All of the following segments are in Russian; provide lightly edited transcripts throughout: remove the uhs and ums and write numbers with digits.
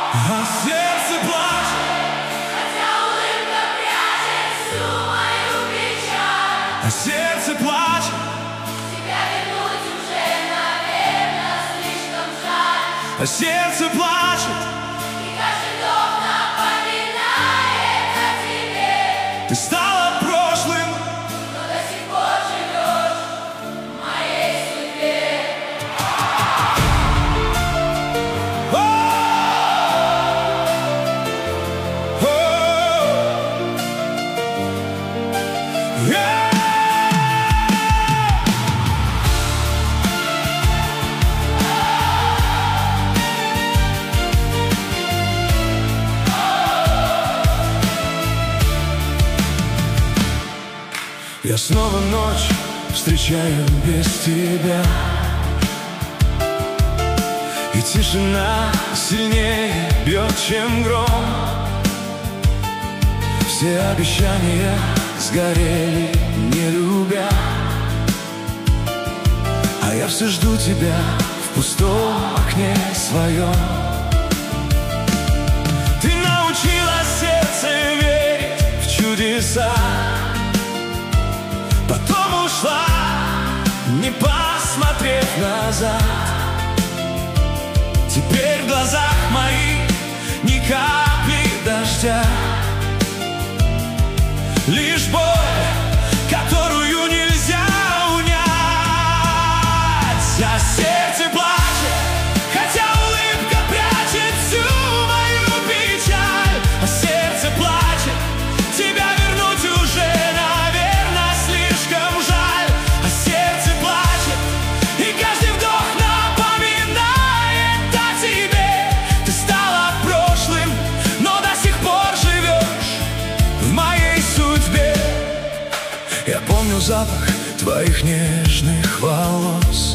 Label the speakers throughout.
Speaker 1: А сердце плачет,
Speaker 2: хотя улыбка прячет всю мою печаль.
Speaker 1: а сердце плачет,
Speaker 2: Тебя вернуть уже, наверное, слишком жаль.
Speaker 1: а сердце плачет.
Speaker 2: И каждый вдох напоминает о тебе.
Speaker 1: Ты стала прошлым,
Speaker 2: Но до сих пор живешь в моей судьбе.
Speaker 1: Я снова ночь встречаю без тебя, и тишина сильнее бьет, чем гром. Все обещания сгорели, не любя, а я все жду тебя в пустом окне своем. Ты научила сердце верить в чудеса, потом ушла, не посмотрев назад. Теперь в глазах моих ни капли дождя, лишь боль, которую нельзя унять. А сердце плачет, хотя улыбка прячет всю мою печаль. А сердце плачет, тебя вернуть уже, наверное, слишком жаль. А сердце плачет, и каждый вдох напоминает о тебе. Ты стала прошлым, но до сих пор живешь в моей судьбе. Я помню запах твоих нежных волос,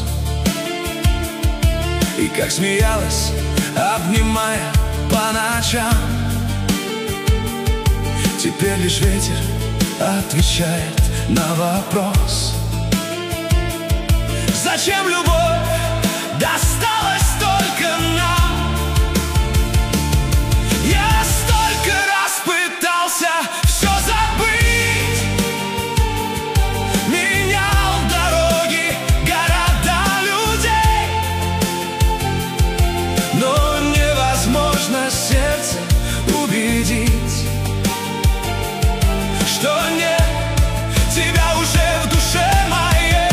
Speaker 1: и как смеялась, обнимая по ночам. Теперь лишь ветер отвечает на вопрос: зачем любовь досталась только нам? Я столько раз пытался все забыть, менял дороги, города, людей, но невозможно сердце убедить, что нет тебя уже в душе моей.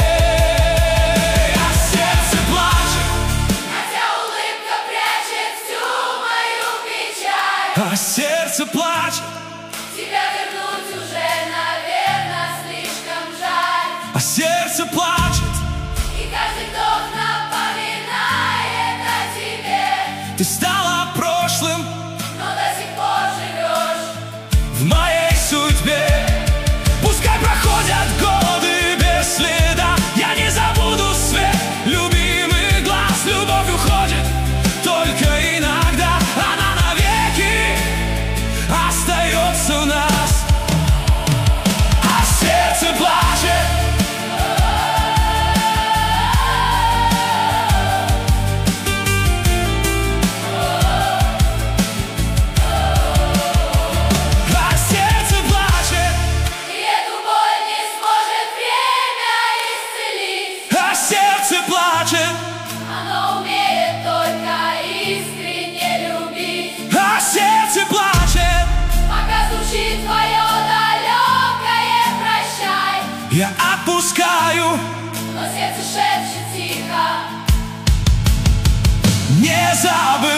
Speaker 1: А сердце плачет,
Speaker 2: Хотя улыбка прячет всю мою печаль.
Speaker 1: а сердце плачет,
Speaker 2: Тебя вернуть уже, наверное, слишком жаль.
Speaker 1: а сердце плачет.
Speaker 2: И каждый вдох напоминает о тебе.
Speaker 1: Ты стала прошлым
Speaker 2: Но до сих пор живешь.
Speaker 1: в моей судьбе. Пускай проходят годы без следа, я не забуду свет любимых глаз. Любовь уходит только иногда, она навеки остается у нас. А сердце плачет, а сердце плачет,
Speaker 2: И эту боль не сможет время исцелить.
Speaker 1: а сердце плачет,
Speaker 2: Оно умеет только искренне любить.
Speaker 1: а сердце плачет.
Speaker 2: Пока звучит твое далекое прощай,
Speaker 1: Я отпускаю,
Speaker 2: но сердце шепчет тихо.
Speaker 1: не забывай.